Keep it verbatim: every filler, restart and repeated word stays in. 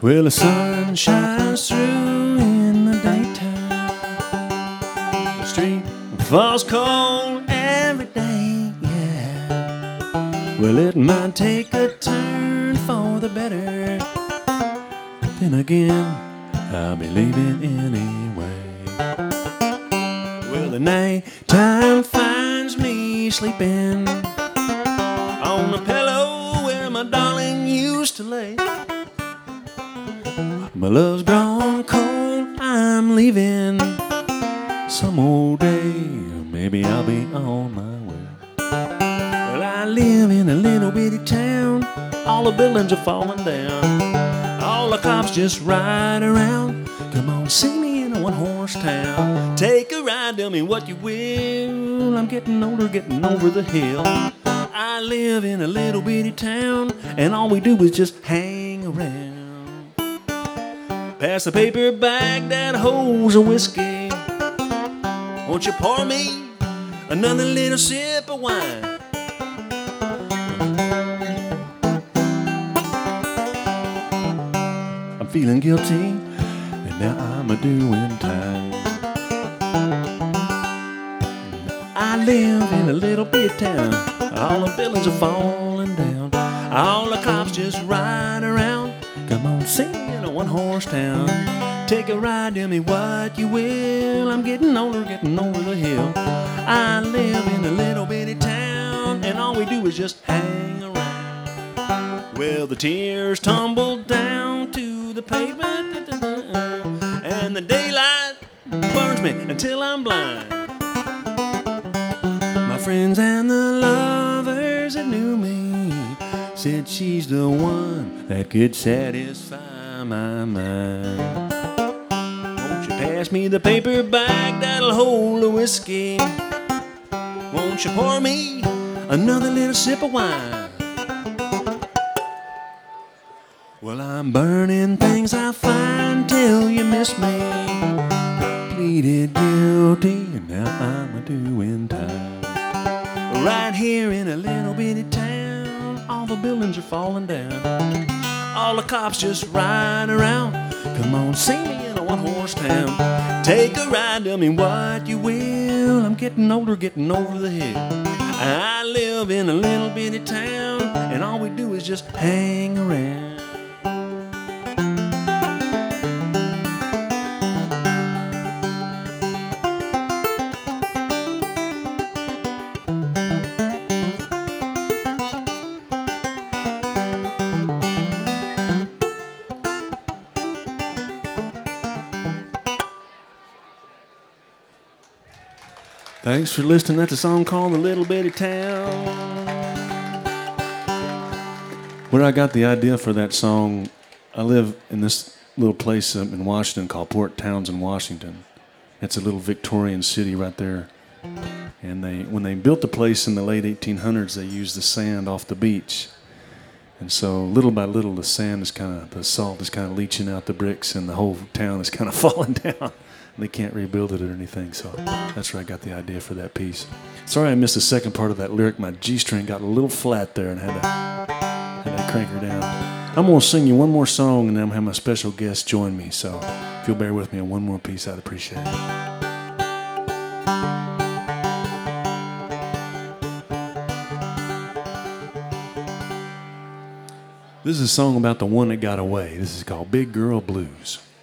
Well, the sun shines through in the daytime. The street falls cold every day, yeah. Well, it might take a turn for the better. Then again, I'll be leaving anyway. Well, the night time finds me sleeping on the pillow where my darling used to lay. My love's grown cold, I'm leaving. Some old day, maybe I'll be on my way. Well, I live in a little bitty town. All the buildings are falling down. All the cops just ride around. Come on, see me in a one-horse town. Take a ride, tell me what you will. I'm getting older, getting over the hill. I live in a little bitty town, and all we do is just hang around. Pass the paper bag that holds a whiskey. Won't you pour me another little sip of wine? I'm feeling guilty, and now I'm a doing time. I live in a little bit town. All the buildings are falling down. All the cops just ride around. Come on, see me in a one-horse town. Take a ride, tell me what you will. I'm getting older, getting over the hill. I live in a little bitty town, and all we do is just hang around. Well, the tears tumble down to the pavement, and the daylight burns me until I'm blind. My friends and the lovers that knew me said she's the one that could satisfy my mind. Won't you pass me the paper bag that'll hold the whiskey? Won't you pour me another little sip of wine? Well, I'm burning things I find till you miss me. Pleaded guilty, and now I'm a doing time. Right here in a little bitty town, all the buildings are falling down. All the cops just ride around. Come on, see me in a one-horse town. Take a ride, tell me what you will. I'm getting older, getting over the hill. I live in a little bitty town, and all we do is just hang around. Thanks for listening. That's a song called The Little Bitty Town. Where I got the idea for that song, I live in this little place up in Washington called Port Townsend, Washington. It's a little Victorian city right there. And they, when they built the place in the late eighteen hundreds, they used the sand off the beach. And so little by little, the sand is kind of, the salt is kind of leaching out the bricks, and the whole town is kind of falling down. They can't rebuild it or anything, so that's where I got the idea for that piece. Sorry I missed the second part of that lyric. My G-string got a little flat there and had to, had to crank her down. I'm going to sing you one more song, and then I'm going to have my special guest join me, so if you'll bear with me on one more piece, I'd appreciate it. This is a song about the one that got away. This is called Big Girl Blues.